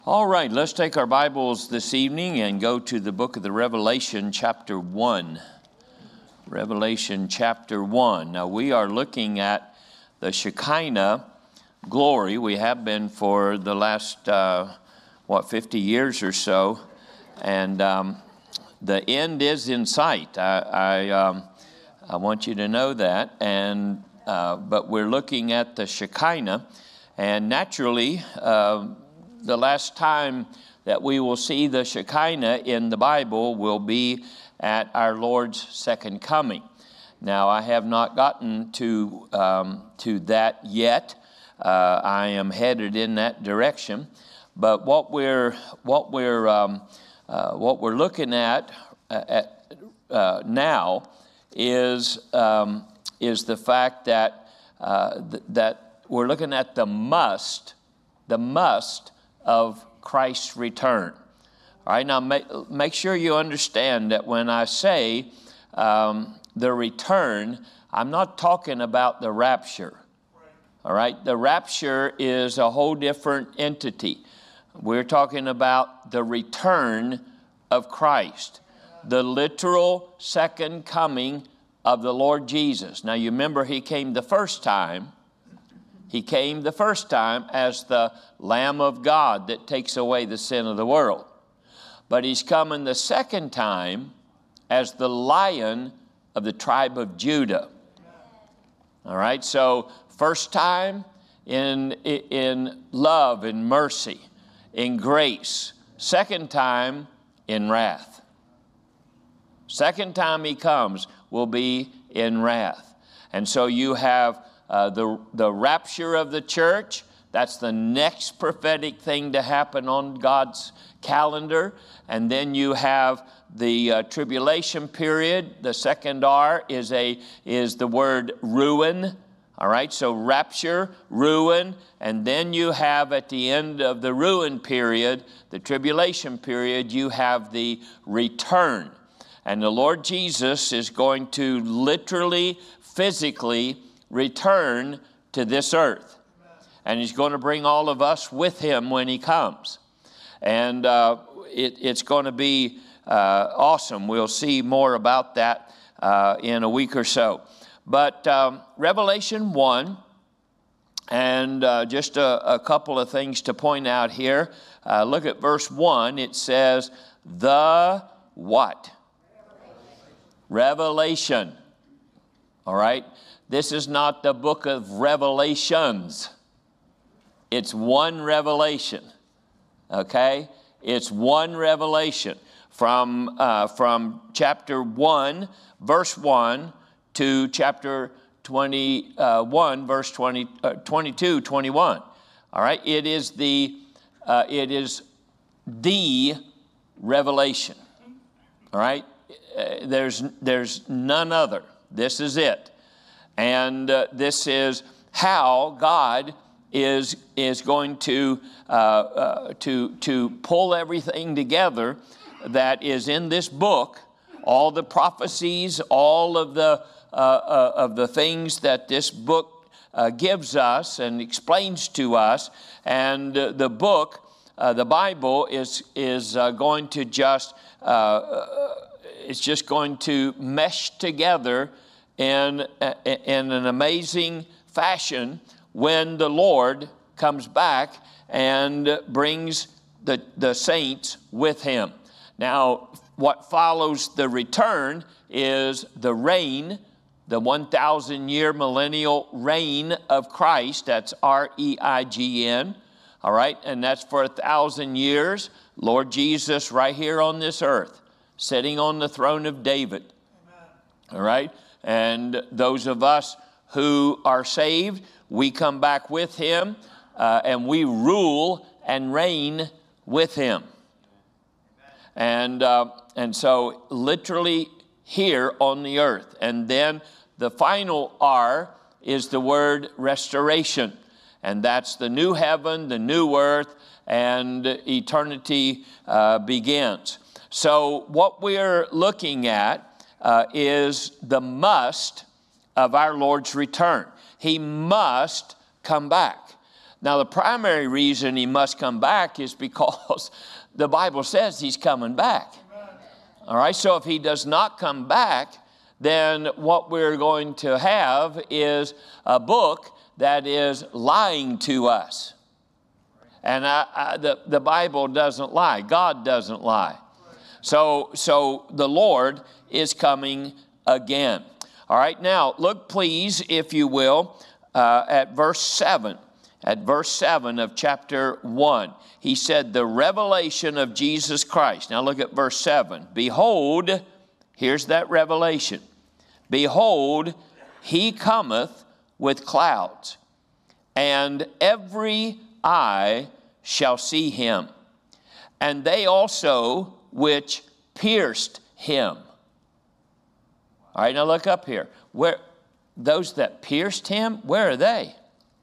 All right, let's take our Bibles this evening and go to the book of the Revelation, chapter 1. Revelation, chapter 1. Now, we are looking at the Shekinah glory. We have been for the last, 50 years or so. And the end is in sight. I want you to know that. And but we're looking at the Shekinah. And naturally, the last time that we will see the Shekinah in the Bible will be at our Lord's second coming. Now, I have not gotten to that yet. I am headed in that direction. But what we're looking at now is the fact that that we're looking at the must of Christ's return. All right, now make sure you understand that when I say the return, I'm not talking about the rapture. All right, the rapture is a whole different entity. We're talking about the return of Christ, the literal second coming of the Lord Jesus. Now, you remember He came the first time. He came the first time as the Lamb of God that takes away the sin of the world. But He's coming the second time as the Lion of the tribe of Judah. All right, so first time in love and mercy, in grace. Second time in wrath. Second time He comes will be in wrath. And so you have the rapture of the church. That's the next prophetic thing to happen on God's calendar. And then you have the tribulation period. The second R is the word ruin. All right, so rapture, ruin, and then you have at the end of the ruin period, the tribulation period, you have the return. And the Lord Jesus is going to literally, physically return to this earth. And He's going to bring all of us with Him when He comes. And it's going to be awesome. We'll see more about that in a week or so. But Revelation 1, and just a couple of things to point out here. Look at verse 1. It says, the what? Revelation. All right? This is not the book of Revelations. It's one revelation. Okay? It's one revelation. From chapter 1, verse 1, to chapter 21, verse 22, 21. All right? It is the revelation. All right? There's none other. This is it. And this is how God is going to pull everything together that is in this book, all the prophecies, all of the things that this book gives us and explains to us. And the book, the Bible, is going to just it's just going to mesh together in an amazing fashion when the Lord comes back and brings the saints with Him. Now, what follows the return is the reign, the 1,000-year millennial reign of Christ. That's R-E-I-G-N. All right, and that's for 1,000 years. Lord Jesus right here on this earth, sitting on the throne of David. Amen. All right, and those of us who are saved, we come back with Him, and we rule and reign with Him. Amen. And so literally here on the earth. And then the final R is the word restoration. And that's the new heaven, the new earth, and eternity begins. So what we're looking at is the must of our Lord's return. He must come back. Now, the primary reason he must come back is because the Bible says he's coming back. All right, so if he does not come back, then what we're going to have is a book that is lying to us. And the Bible doesn't lie. God doesn't lie. So the Lord is coming again. All right, now look please, if you will, at verse 7. At verse 7 of chapter 1. He said, the revelation of Jesus Christ. Now look at verse 7. Behold, here's that revelation. Behold, he cometh with clouds, and every eye shall see him, and they also which pierced him. All right, now look up here. Where those that pierced him, where are they?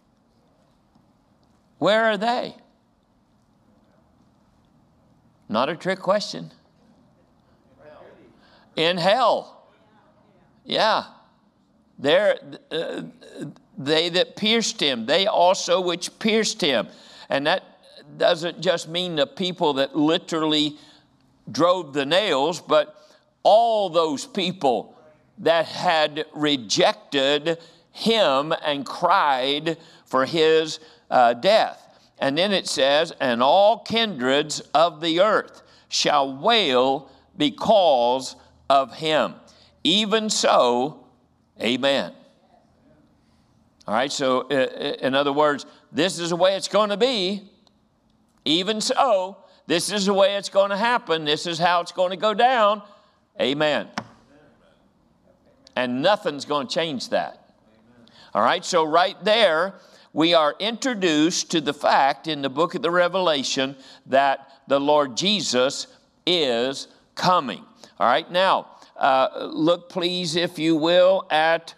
Where are they? Not a trick question. In hell. Yeah. They that pierced him, they also which pierced him. And that doesn't just mean the people that literally drove the nails, but all those people that had rejected him and cried for his death. And then it says, and all kindreds of the earth shall wail because of him. Even so, amen. All right, so in other words, this is the way it's going to be. Even so, this is the way it's going to happen. This is how it's going to go down. Amen. And nothing's going to change that. All right, so right there, we are introduced to the fact in the book of the Revelation that the Lord Jesus is coming. All right, now, look please, if you will, at,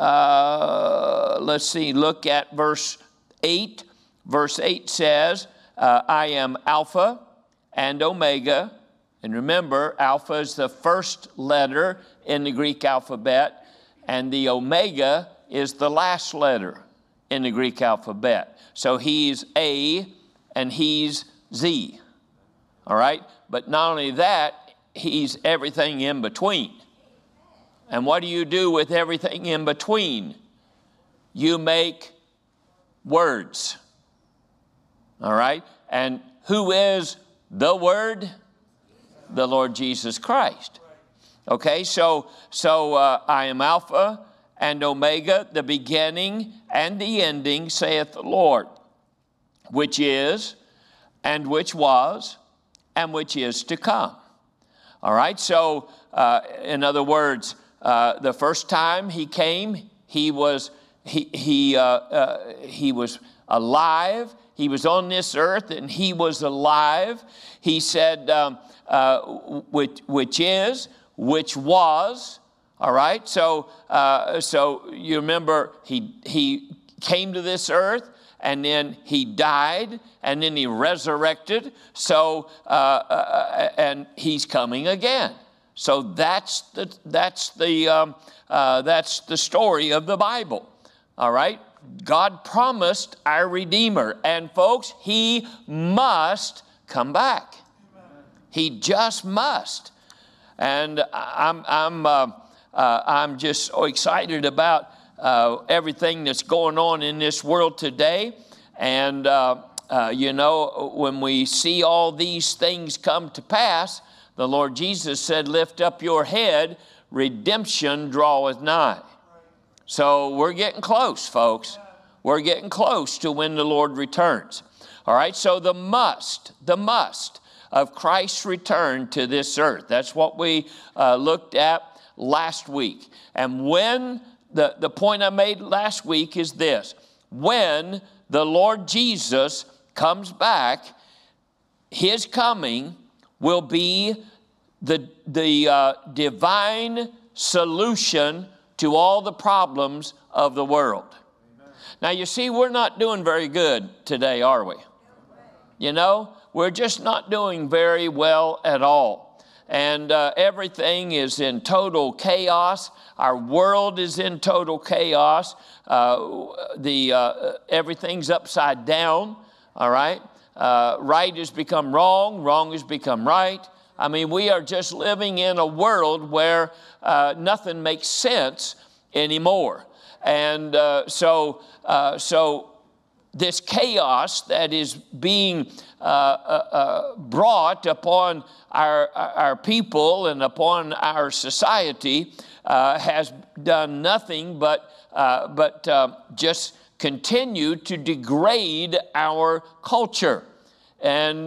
look at verse 8. Verse 8 says, I am Alpha and Omega. And remember, Alpha is the first letter in the Greek alphabet, and the Omega is the last letter in the Greek alphabet. So he's A and he's Z. All right? But not only that, he's everything in between. And what do you do with everything in between? You make words. All right? And who is the Word? The Lord Jesus Christ. Okay, so I am Alpha and Omega, the beginning and the ending, saith the Lord, which is, and which was, and which is to come. All right, so in other words, the first time he came, he was alive. He was on this earth, and he was alive. He said, which is, which was. All right, so you remember he came to this earth, and then he died, and then he resurrected. So and he's coming again. So that's the story of the Bible. All right, God promised our Redeemer, and folks, he must come back. He just must. And I'm just so excited about everything that's going on in this world today. And, when we see all these things come to pass, the Lord Jesus said, lift up your head, redemption draweth nigh. So we're getting close, folks. We're getting close to when the Lord returns. All right, so the must of Christ's return to this earth. That's what we looked at last week. And when, the point I made last week is this. When the Lord Jesus comes back, his coming will be the divine solution to all the problems of the world. Amen. Now, you see, we're not doing very good today, are we? You know, we're just not doing very well at all. and everything is in total chaos. Our world is in total chaos. Everything's upside down, all right? Right has become wrong, wrong has become right. I mean, we are just living in a world where nothing makes sense anymore. And so this chaos that is being brought upon our people and upon our society has done nothing but just continue to degrade our culture. And,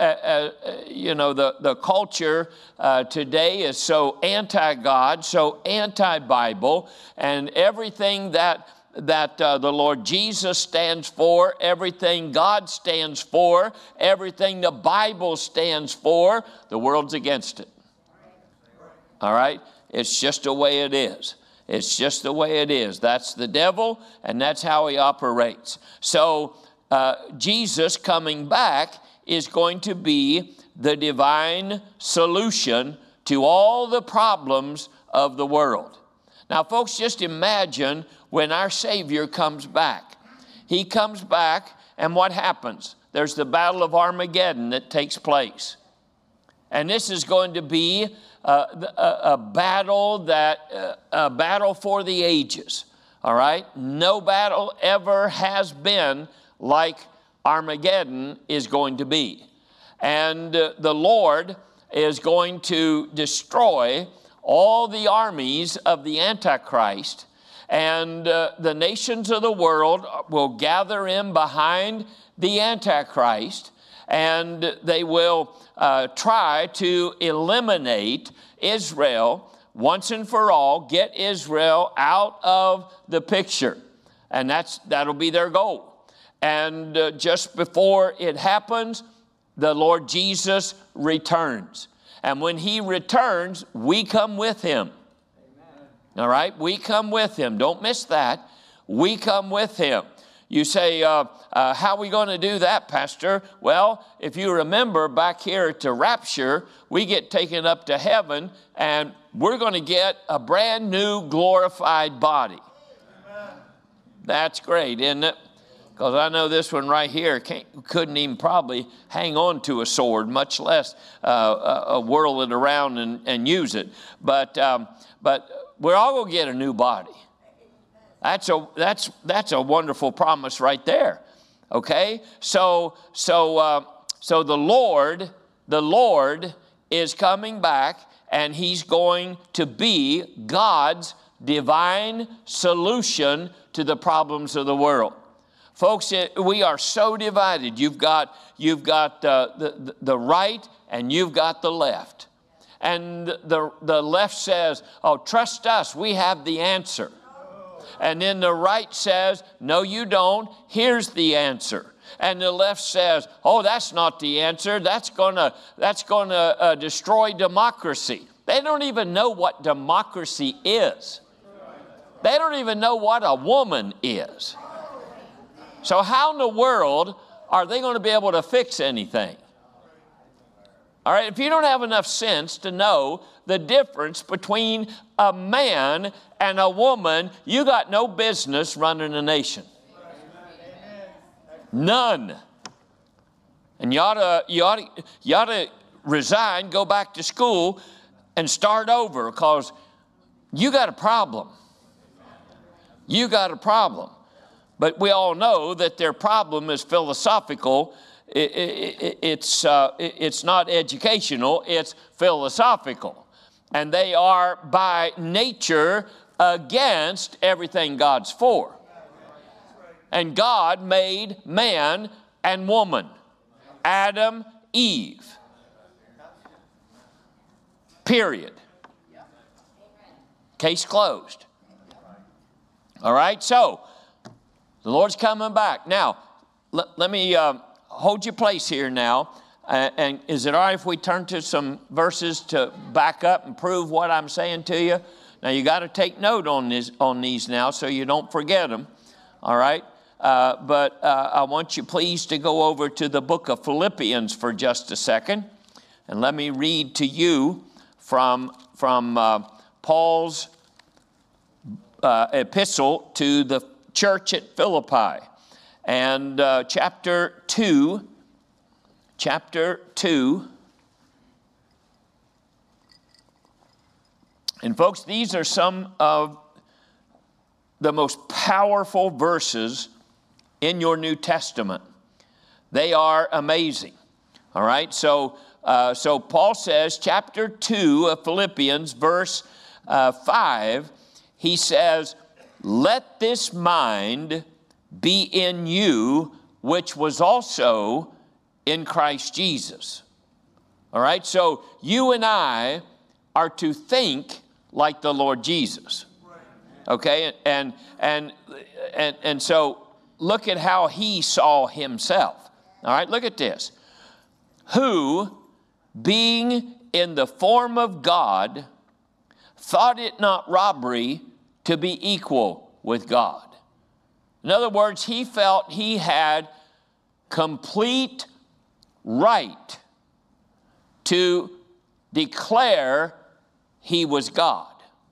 the culture today is so anti-God, so anti-Bible, and everything that the Lord Jesus stands for, everything God stands for, everything the Bible stands for, the world's against it. All right? It's just the way it is. It's just the way it is. That's the devil, and that's how he operates. So Jesus coming back is going to be the divine solution to all the problems of the world. Now, folks, just imagine when our Savior comes back. He comes back, and what happens? There's the Battle of Armageddon that takes place. And this is going to be a battle for the ages. All right? No battle ever has been like Armageddon is going to be. And the Lord is going to destroy all the armies of the Antichrist, and the nations of the world will gather in behind the Antichrist, and they will try to eliminate Israel once and for all, get Israel out of the picture. And that'll be their goal. And just before it happens, the Lord Jesus returns. And when he returns, we come with him. Amen. All right? We come with him. Don't miss that. We come with him. You say, how are we going to do that, Pastor? Well, if you remember back here at the rapture, we get taken up to heaven, and we're going to get a brand new glorified body. Amen. That's great, isn't it? Because I know this one right here couldn't even probably hang on to a sword, much less whirl it around and use it. But we're all going to get a new body. That's a wonderful promise right there. Okay, so the Lord is coming back, and he's going to be God's divine solution to the problems of the world. Folks, we are so divided. You've got the right and you've got the left. And the left says, oh, trust us, we have the answer. And then the right says, no, you don't, here's the answer. And the left says, oh, that's not the answer, that's gonna destroy democracy. They don't even know what democracy is. They don't even know what a woman is. So how in the world are they going to be able to fix anything? All right, if you don't have enough sense to know the difference between a man and a woman, you got no business running a nation. None. And you ought to resign, go back to school, and start over, because you got a problem. You got a problem. But we all know that their problem is philosophical. It's not educational, it's philosophical. And they are by nature against everything God's for. And God made man and woman, Adam, Eve. Period. Case closed. All right, so the Lord's coming back. Now, let me hold your place here now. And is it all right if we turn to some verses to back up and prove what I'm saying to you? Now, you got to take note on these now so you don't forget them. All right? But I want you please to go over to the book of Philippians for just a second. And let me read to you from Paul's epistle to the church at Philippi. And chapter 2. And folks, these are some of the most powerful verses in your New Testament. They are amazing. All right, so Paul says, chapter 2 of Philippians, verse 5, he says, "Let this mind be in you, which was also in Christ Jesus." All right, so you and I are to think like the Lord Jesus. Okay, and so look at how he saw himself. All right, look at this. "Who, being in the form of God, thought it not robbery to be equal with God." In other words, he felt he had complete right to declare he was God.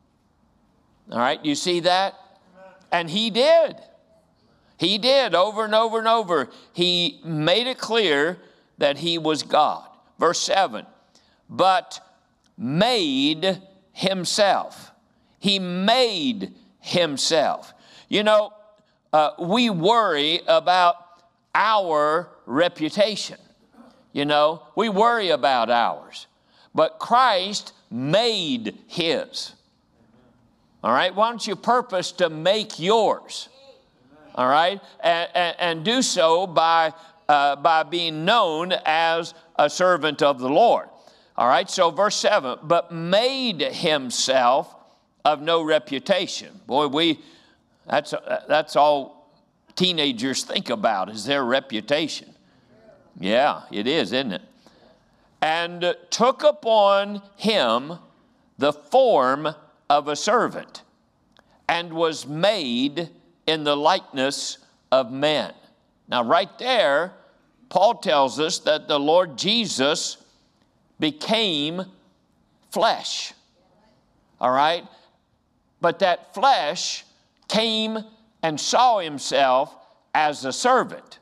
All right, you see that? And he did. He did over and over and over. He made it clear that he was God. Verse 7, "But made himself." He made himself. You know, we worry about our reputation. You know, we worry about ours. But Christ made his. All right, why don't you purpose to make yours? All right, and do so by being known as a servant of the Lord. All right, so verse 7, "But made himself of no reputation." Boy, that's all teenagers think about is their reputation. Yeah, it is, isn't it? "And took upon him the form of a servant, and was made in the likeness of men." Now, right there, Paul tells us that the Lord Jesus became flesh. All right? But that flesh came and saw himself as a servant.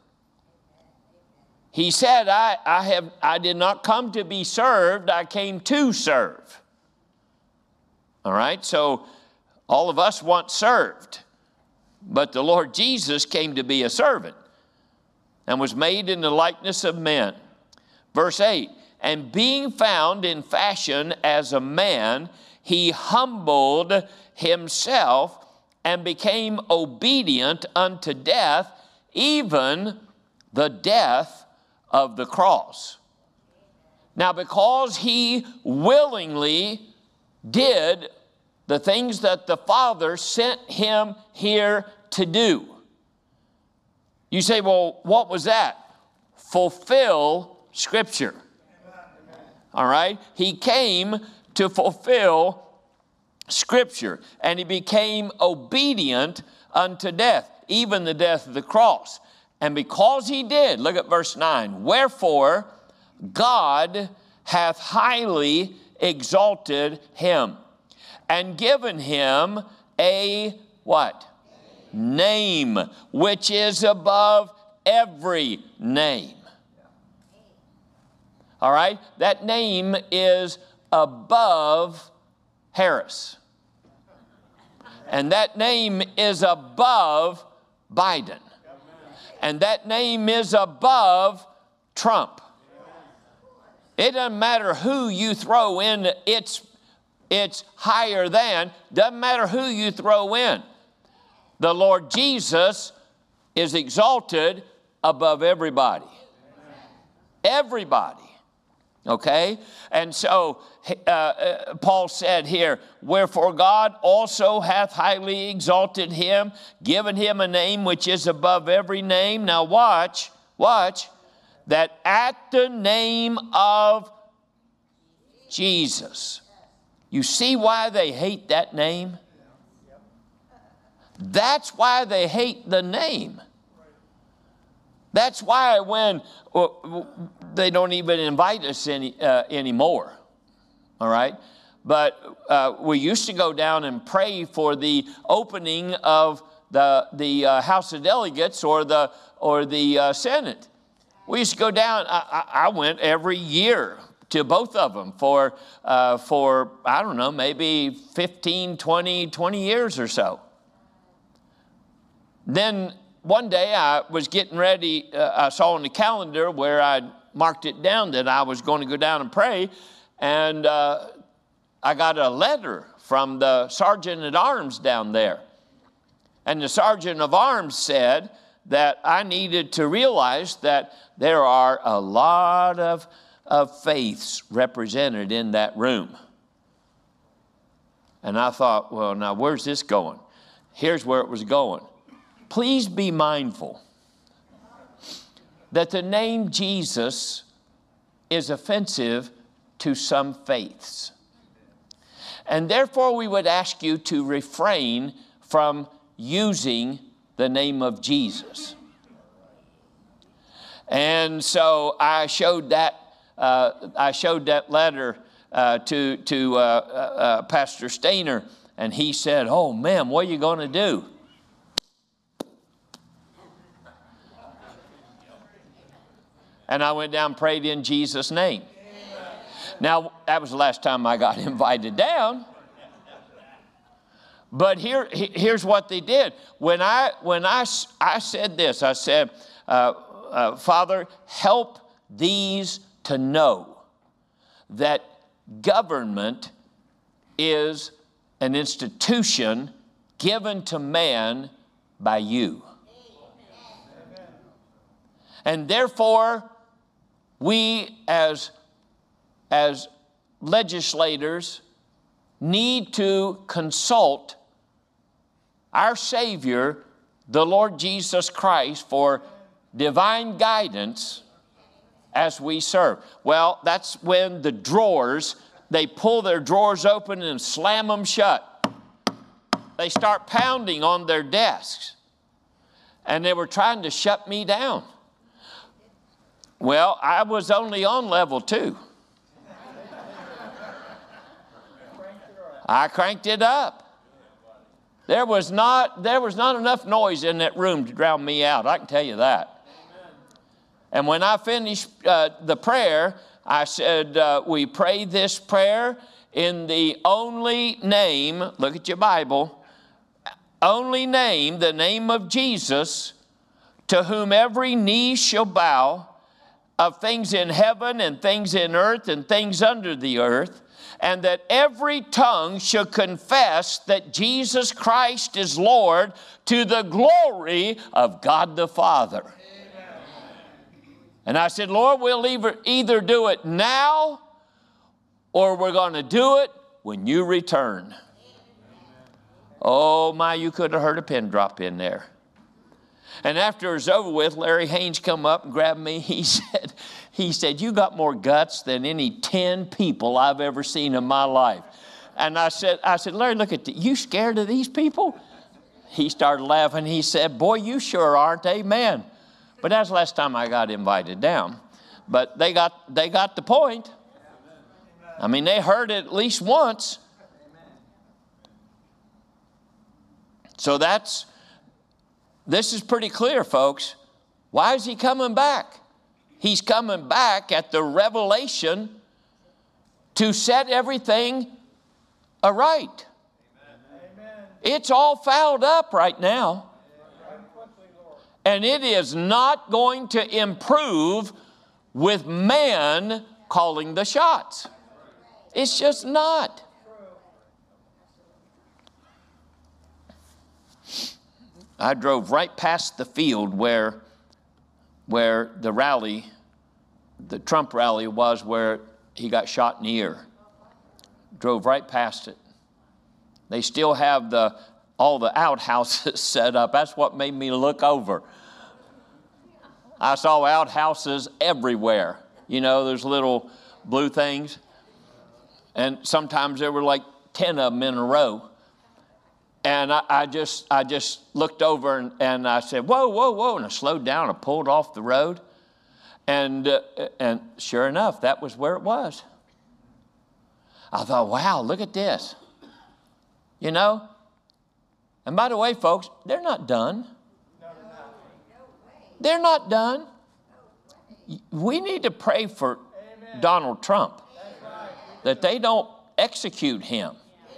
He said, I did not come to be served, I came to serve. All right, so all of us want served, but the Lord Jesus came to be a servant and was made in the likeness of men. Verse 8, "And being found in fashion as a man, he humbled himself and became obedient unto death, even the death of the cross." Now, because he willingly did the things that the Father sent him here to do. You say, well, what was that? Fulfill Scripture. All right? He came to fulfill Scripture, and he became obedient unto death, even the death of the cross. And because he did, look at verse 9, "Wherefore God hath highly exalted him, and given him a" what? "Name, which is above every name." All right? That name is above Harris. And that name is above Biden. And that name is above Trump. It doesn't matter who you throw in, it's higher than, doesn't matter who you throw in. The Lord Jesus is exalted above everybody. Everybody. Okay? And so Paul said here, "Wherefore God also hath highly exalted him, given him a name which is above every name." Now watch, that at the name of Jesus. You see why they hate that name? That's why they hate the name. That's why when they don't even invite us anymore. All right? But we used to go down and pray for the opening of the House of Delegates or the Senate. We used to go down. I went every year to both of them for I don't know, maybe 15, 20 years or so. Then one day I was getting ready. I saw on the calendar where I marked it down that I was going to go down and pray, and I got a letter from the sergeant at arms down there. And the sergeant of arms said that I needed to realize that there are a lot of faiths represented in that room. And I thought, well, now where's this going? Here's where it was going. Please be mindful that the name Jesus is offensive to some faiths. And therefore we would ask you to refrain from using the name of Jesus. And so I showed that letter to Pastor Stainer, and he said, "Oh, ma'am, what are you going to do?" And I went down and prayed in Jesus' name. Now, that was the last time I got invited down. But here's what they did. When I said this, I said, Father, help these to know that government is an institution given to man by you. And therefore, we as legislators need to consult our Savior, the Lord Jesus Christ, for divine guidance as we serve. Well, that's when the drawers, they pull their drawers open and slam them shut. They start pounding on their desks. And they were trying to shut me down. Well, I was only on level 2. I cranked it up. There was not enough noise in that room to drown me out. I can tell you that. And when I finished the prayer, I said, we pray this prayer in the only name, look at your Bible, only name, the name of Jesus, to whom every knee shall bow, of things in heaven and things in earth and things under the earth, and that every tongue shall confess that Jesus Christ is Lord, to the glory of God the Father. Amen. And I said, Lord, we'll either do it now or we're going to do it when you return. Amen. Oh my, you could have heard a pin drop in there. And after it was over with, Larry Haynes come up and grabbed me. He said, you got more guts than any 10 people I've ever seen in my life. And I said, Larry, look at you scared of these people? He started laughing. He said, boy, you sure aren't, amen. But that's the last time I got invited down. But they got the point. I mean, they heard it at least once. So this is pretty clear, folks. Why is he coming back? He's coming back at the revelation to set everything aright. Amen. It's all fouled up right now. And it is not going to improve with man calling the shots. It's just not. I drove right past the field where the rally, the Trump rally was, where he got shot in the ear. Drove right past it. They still have all the outhouses set up. That's what made me look over. I saw outhouses everywhere. You know, those little blue things. And sometimes there were like 10 of them in a row. And I just looked over and I said, whoa, whoa, whoa. And I slowed down. I pulled off the road. And sure enough, that was where it was. I thought, wow, look at this. You know? And by the way, folks, they're not done. They're not done. We need to pray for Donald Trump, that they don't execute him.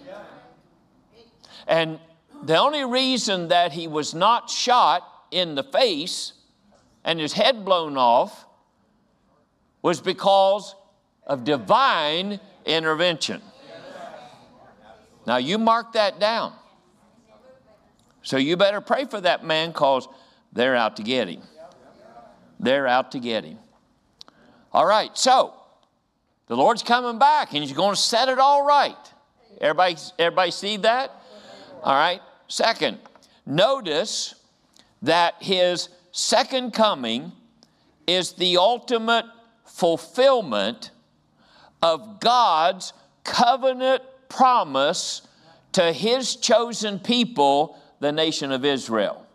And the only reason that he was not shot in the face and his head blown off was because of divine intervention. Now you mark that down. So you better pray for that man, because they're out to get him. They're out to get him. All right, so the Lord's coming back and he's going to set it all right. Everybody see that? All right. Second, notice that his second coming is the ultimate fulfillment of God's covenant promise to his chosen people, the nation of Israel.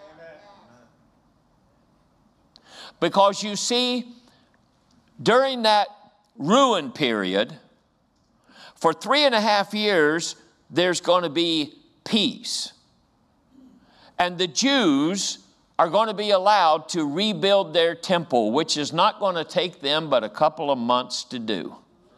Because you see, during that ruin period, for 3.5 years, there's going to be peace. And the Jews are going to be allowed to rebuild their temple, which is not going to take them but a couple of months to do.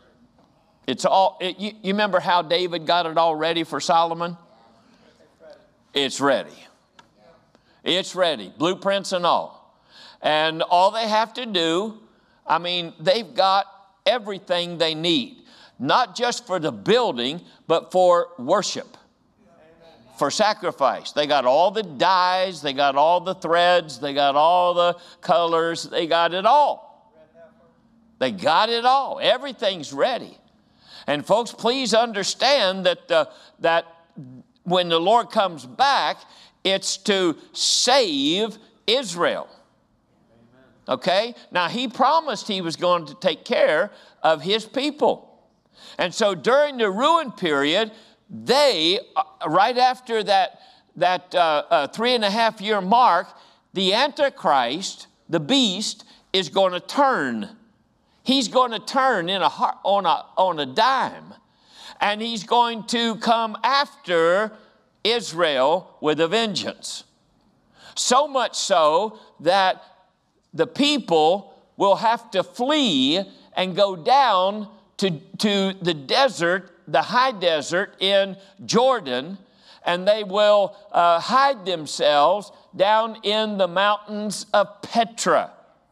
You remember how David got it all ready for Solomon? It's ready. It's ready. Blueprints and all. And all they have to do, I mean, they've got everything they need. Not just for the building, but for worship. For sacrifice. They got all the dyes, they got all the threads, they got all the colors, they got it all. They got it all. Everything's ready. And folks, please understand that when the Lord comes back, it's to save Israel. Okay? Now, he promised he was going to take care of his people. And so during the ruin period, they, right after that 3.5 year mark, the Antichrist, the beast, is going to turn. He's going to turn on a dime. And he's going to come after Israel with a vengeance. So much so that the people will have to flee and go down to the desert, the high desert in Jordan, and they will hide themselves down in the mountains of Petra.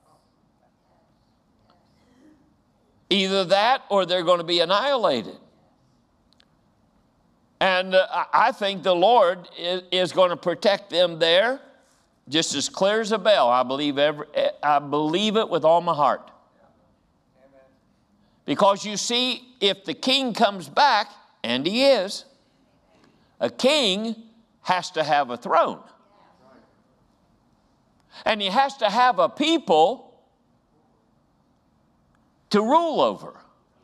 Either that or they're going to be annihilated. And I think the Lord is going to protect them there just as clear as a bell. I believe it with all my heart. Because you see, if the king comes back, and he is, a king has to have a throne. And he has to have a people to rule over.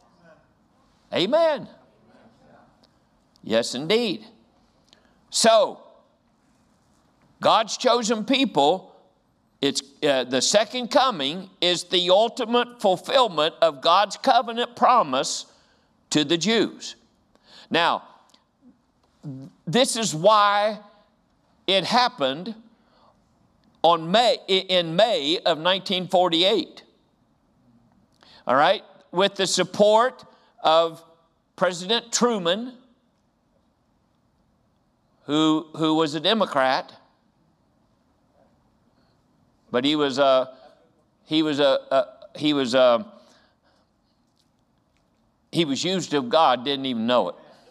Amen. Yes, indeed. So, God's chosen people, it's the second coming is the ultimate fulfillment of God's covenant promise to the Jews. Now, this is why it happened in May of 1948. All right? With the support of President Truman, who was a Democrat, but he was used of God, didn't even know it.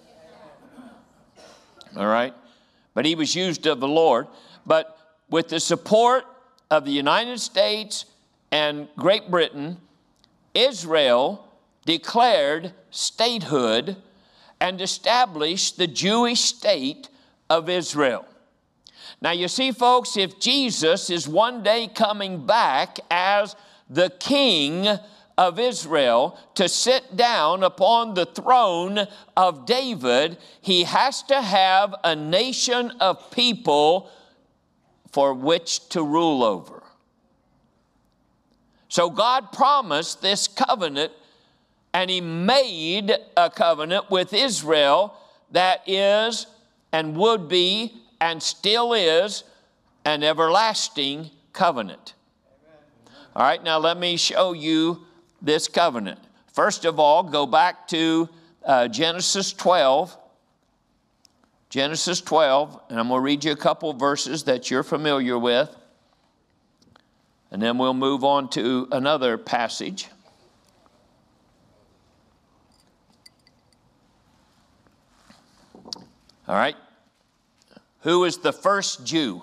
All right? But he was used of the Lord. But with the support of the United States and Great Britain, Israel declared statehood and established the Jewish state of Israel. Now you see, folks, if Jesus is one day coming back as the King of Israel to sit down upon the throne of David, he has to have a nation of people for which to rule over. So God promised this covenant, and he made a covenant with Israel that is and would be and still is an everlasting covenant. All right, now let me show you this covenant. First of all, go back to Genesis 12. Genesis 12, and I'm going to read you a couple verses that you're familiar with. And then we'll move on to another passage. All right. Who is the first Jew?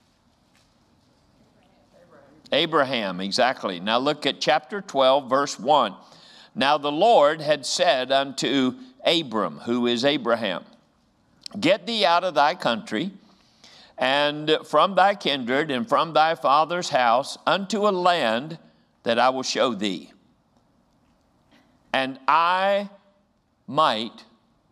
Abraham, exactly. Now look at chapter 12, verse 1. Now the Lord had said unto Abram, who is Abraham, get thee out of thy country, and from thy kindred, and from thy father's house, unto a land that I will show thee. And I might.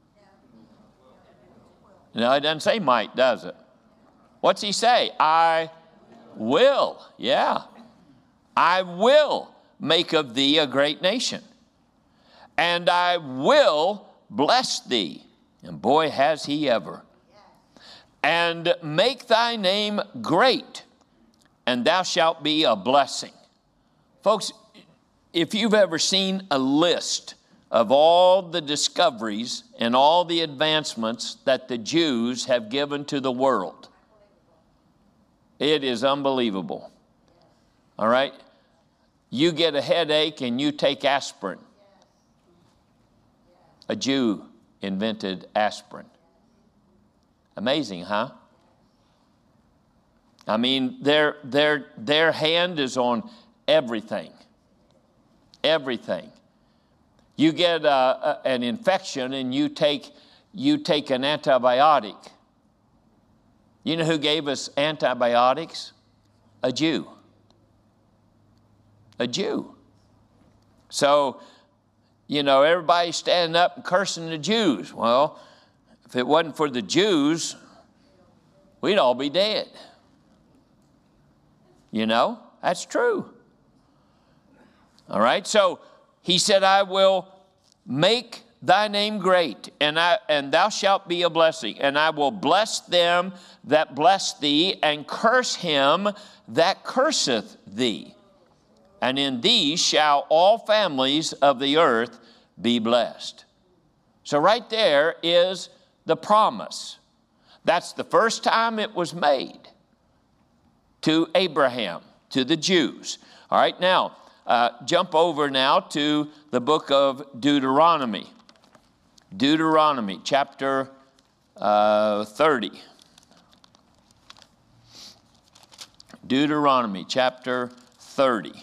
No, it doesn't say might, does it? What's he say? I will. Yeah. I will make of thee a great nation. And I will bless thee. And boy, has he ever. And make thy name great, and thou shalt be a blessing. Folks, if you've ever seen a list of all the discoveries and all the advancements that the Jews have given to the world, it is unbelievable. All right? You get a headache and you take aspirin. A Jew invented aspirin. Amazing, huh? I mean, their hand is on everything. Everything. You get an infection and you take an antibiotic. You know who gave us antibiotics? A Jew. A Jew. So, you know, everybody's standing up and cursing the Jews. Well, if it wasn't for the Jews, we'd all be dead. You know, that's true. All right, so he said, I will make thy name great, and thou shalt be a blessing, and I will bless them that bless thee, and curse him that curseth thee. And in thee shall all families of the earth be blessed. So right there is the promise. That's the first time it was made to Abraham, to the Jews. All right, now, jump over now to the book of Deuteronomy. Deuteronomy, chapter 30. Deuteronomy, chapter 30.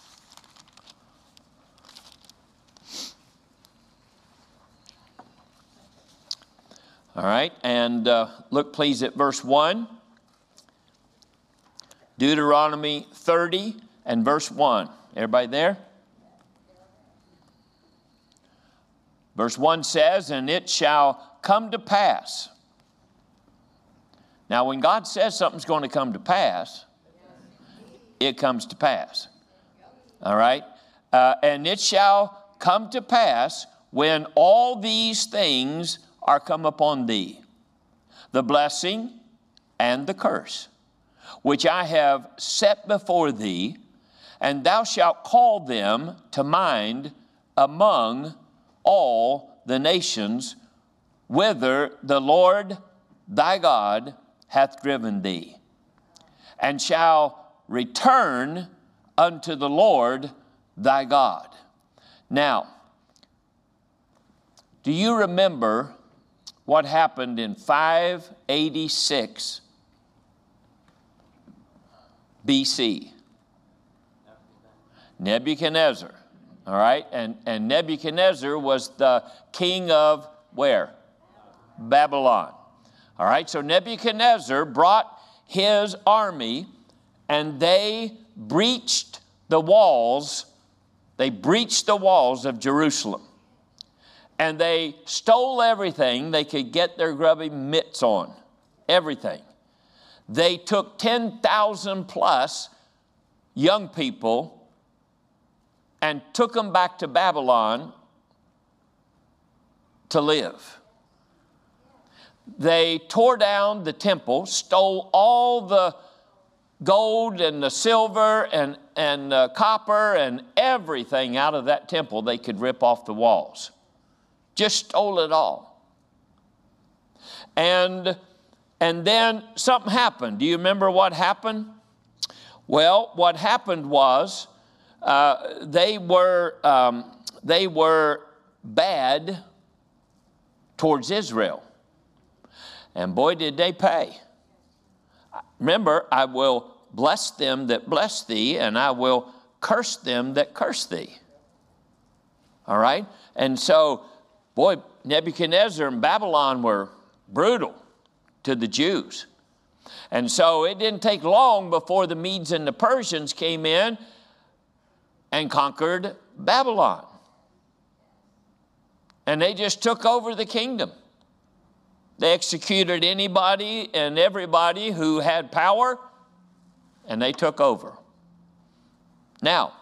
All right, and look please at verse 1. Deuteronomy 30 and verse 1. Everybody there? Verse 1 says, and it shall come to pass. Now, when God says something's going to come to pass, it comes to pass. All right? And it shall come to pass when all these things are come upon thee, the blessing and the curse, which I have set before thee, and thou shalt call them to mind among all the nations whither the Lord thy God hath driven thee, and shall return unto the Lord thy God. Now, do you remember what happened in 586 BC? Nebuchadnezzar, all right? And Nebuchadnezzar was the king of where? Babylon. All right, so Nebuchadnezzar brought his army, and they breached the walls. They breached the walls of Jerusalem. And they stole everything they could get their grubby mitts on. Everything. They took 10,000 plus young people and took them back to Babylon to live. They tore down the temple, stole all the gold and the silver and copper and everything out of that temple they could rip off the walls. Just stole it all. And then something happened. Do you remember what happened? Well, what happened was they were bad towards Israel. And boy, did they pay. Remember, I will bless them that bless thee, and I will curse them that curse thee. All right? And so, boy, Nebuchadnezzar and Babylon were brutal to the Jews. And so it didn't take long before the Medes and the Persians came in and conquered Babylon. And they just took over the kingdom. They executed anybody and everybody who had power, and they took over. Now,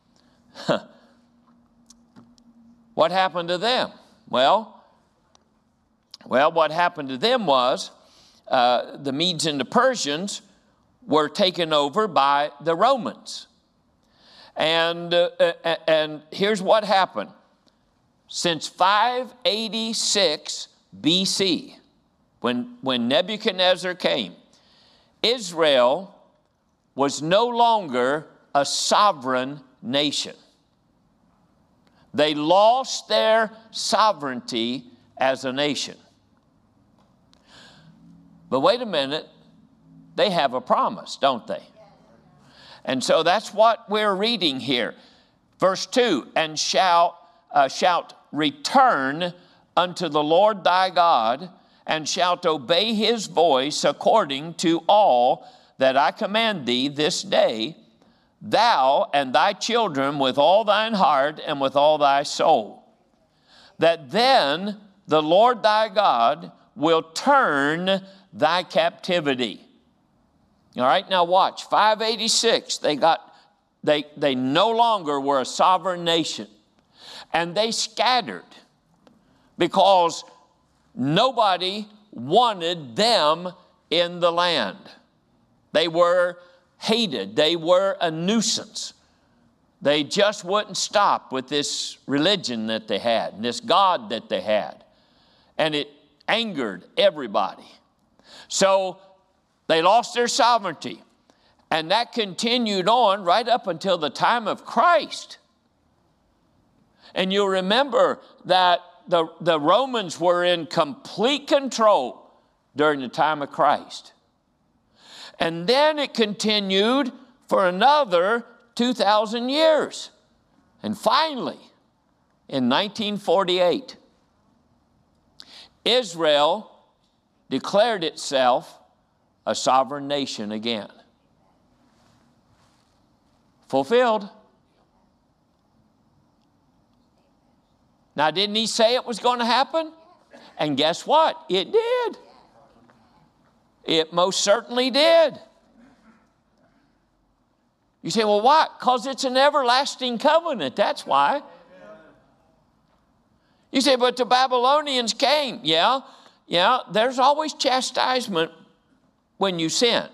what happened to them? Well, what happened to them was the Medes and the Persians were taken over by the Romans. And here's what happened. Since 586 BC, when Nebuchadnezzar came, Israel was no longer a sovereign nation. They lost their sovereignty as a nation. But wait a minute, they have a promise, don't they? And so that's what we're reading here. Verse 2, and shalt return unto the Lord thy God, and shalt obey his voice according to all that I command thee this day, thou and thy children with all thine heart and with all thy soul. That then the Lord thy God will turn thy captivity. All right, now watch. 586, they no longer were a sovereign nation. And they scattered because nobody wanted them in the land. They were hated. They were a nuisance. They just wouldn't stop with this religion that they had, and this God that they had. And it angered everybody. So they lost their sovereignty. And that continued on right up until the time of Christ. And you'll remember that the Romans were in complete control during the time of Christ. And then it continued for another 2,000 years. And finally, in 1948, Israel declared itself a sovereign nation again. Fulfilled. Now, didn't he say it was going to happen? And guess what? It did. It most certainly did. You say, well, why? Because it's an everlasting covenant. That's why. You say, but the Babylonians came. Yeah, there's always chastisement when you sin.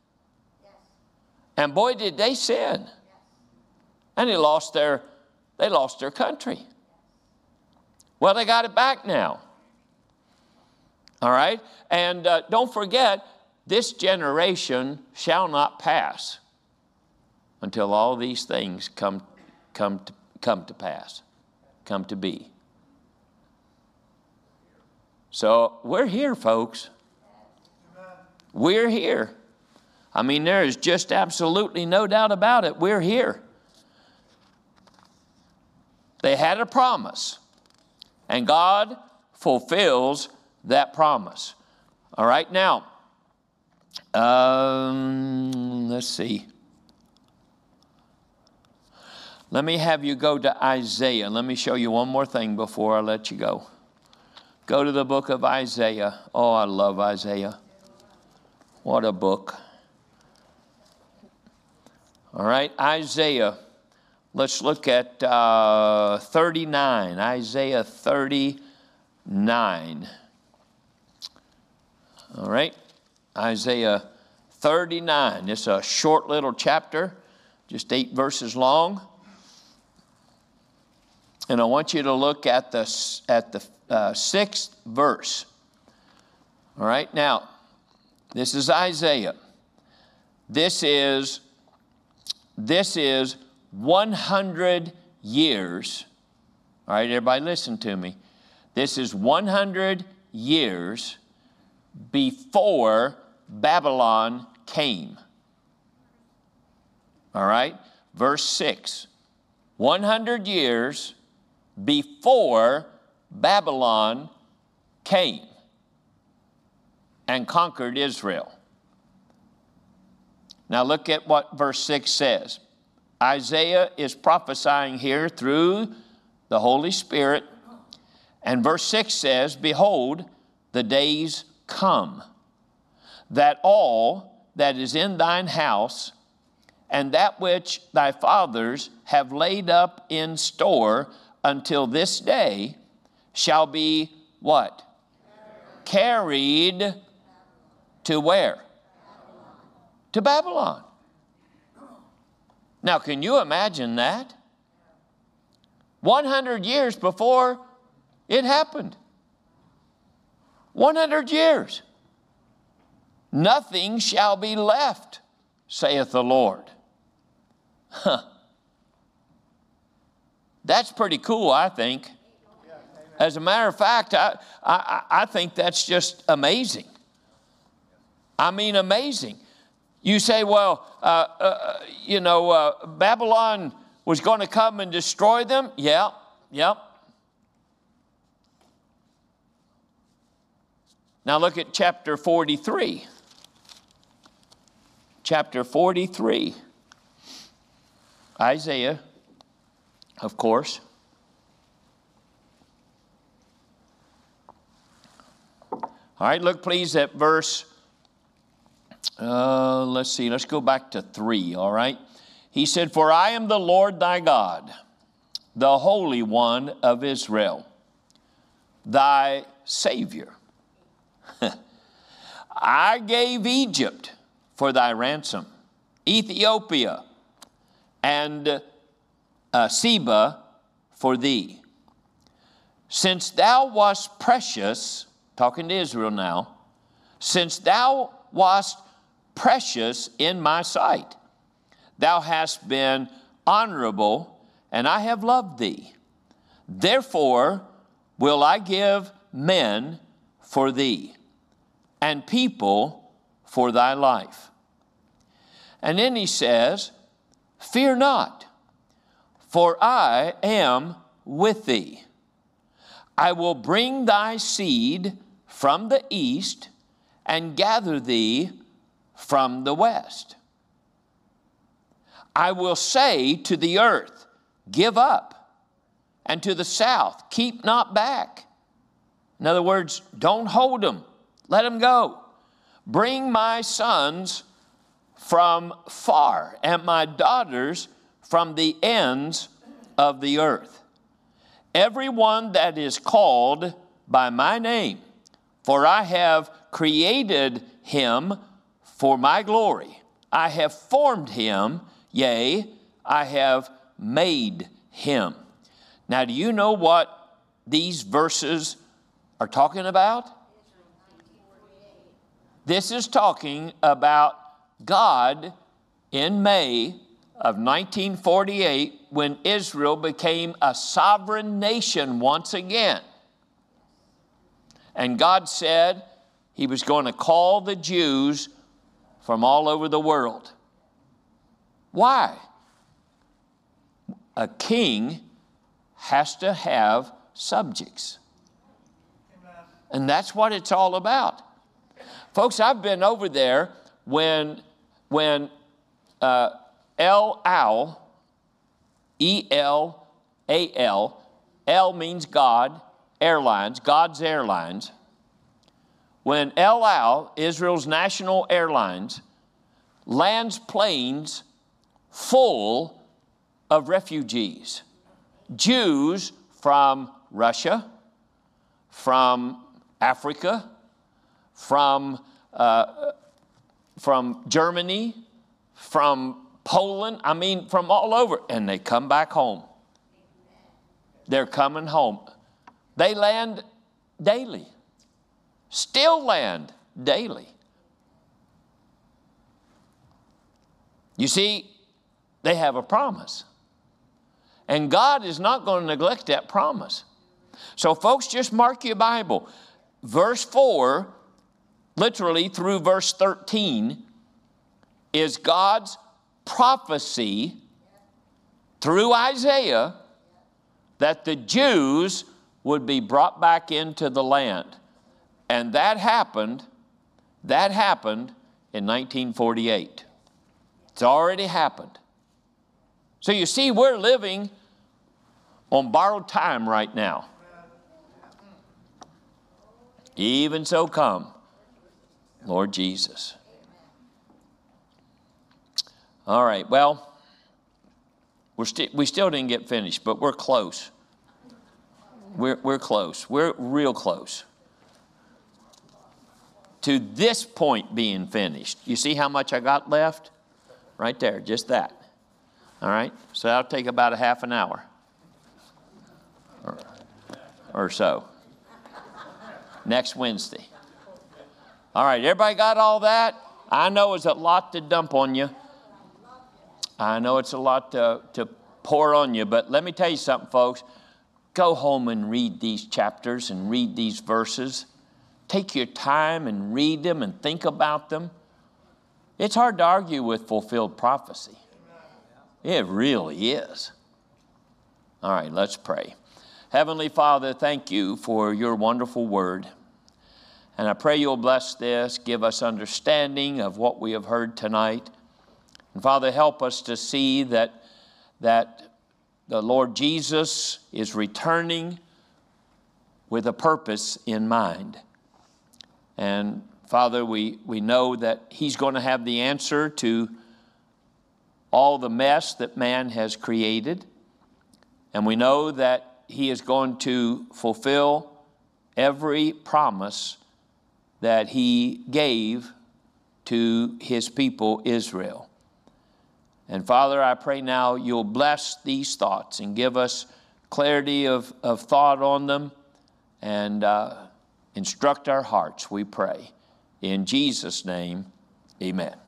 And boy, did they sin. And they lost their country. Well, they got it back now. All right? And don't forget, this generation shall not pass until all these things come to pass, come to be. So we're here, folks. We're here. I mean, there is just absolutely no doubt about it. We're here. They had a promise, and God fulfills that promise. All right, now, let's see. Let me have you go to Isaiah. Let me show you one more thing before I let you go. Go to the book of Isaiah. Oh, I love Isaiah. What a book. All right, Isaiah Let's look at 39, Isaiah 39. All right, Isaiah 39. It's a short little chapter, just 8 verses long. And I want you to look at the 6th verse. All right, now, this is Isaiah. This is 100 years. All right, everybody listen to me. This is 100 years before Babylon came. All right, verse 6. 100 years before Babylon came and conquered Israel. Now look at what verse 6 says. Isaiah is prophesying here through the Holy Spirit. And verse 6 says, behold, the days come, that all that is in thine house, and that which thy fathers have laid up in store until this day, shall be what? Carried to where? To Babylon. Now, can you imagine that? 100 years before it happened. 100 years. Nothing shall be left, saith the Lord. Huh. That's pretty cool, I think. As a matter of fact, I think that's just amazing. I mean, amazing. You say, well, Babylon was going to come and destroy them. Yeah, yep. Now look at chapter 43. Chapter 43. Isaiah, of course. All right, look please at verse, let's go back to 3, all right? He said, for I am the Lord thy God, the Holy One of Israel, thy Savior. I gave Egypt for thy ransom, Ethiopia and Seba for thee. Since thou wast precious, talking to Israel now, since thou wast precious in my sight, thou hast been honorable, and I have loved thee. Therefore will I give men for thee, and people for thy life. And then he says, fear not, for I am with thee. I will bring thy seed from the east and gather thee from the west. I will say to the earth, give up, and to the south, keep not back. In other words, don't hold them. Let them go. Bring my sons from far, and my daughters from the ends of the earth. Everyone that is called by my name, for I have created him for my glory. I have formed him, yea, I have made him. Now, do you know what these verses are talking about? This is talking about God in May of 1948 when Israel became a sovereign nation once again. And God said he was going to call the Jews from all over the world. Why? A king has to have subjects. And that's what it's all about. Folks, I've been over there when El Al, E-L-A-L, El means God, Airlines, God's Airlines. When El Al, Israel's national airlines, lands planes full of refugees. Jews from Russia, from Africa, from Germany, from Poland, I mean from all over, and they come back home. They're coming home. They land daily, still land daily. You see, they have a promise. And God is not going to neglect that promise. So folks, just mark your Bible. Verse 4, literally through verse 13, is God's prophecy through Isaiah that the Jews would be brought back into the land. And that happened in 1948. It's already happened. So you see, we're living on borrowed time right now. Even so come, Lord Jesus. All right, well, we still didn't get finished, but we're close. We're close. We're real close to this point being finished. You see how much I got left? Right there, just that. All right, so that'll take about a half an hour or so. Next Wednesday. All right, everybody got all that? I know it's a lot to dump on you. I know it's a lot to pour on you, but let me tell you something, folks. Go home and read these chapters and read these verses. Take your time and read them and think about them. It's hard to argue with fulfilled prophecy. It really is. All right, let's pray. Heavenly Father, thank you for your wonderful word. And I pray you'll bless this, give us understanding of what we have heard tonight. And Father, help us to see that the Lord Jesus is returning with a purpose in mind. And Father, we know that he's going to have the answer to all the mess that man has created. And we know that he is going to fulfill every promise that he gave to his people Israel. And Father, I pray now you'll bless these thoughts and give us clarity of thought on them and instruct our hearts, we pray. In Jesus' name, amen.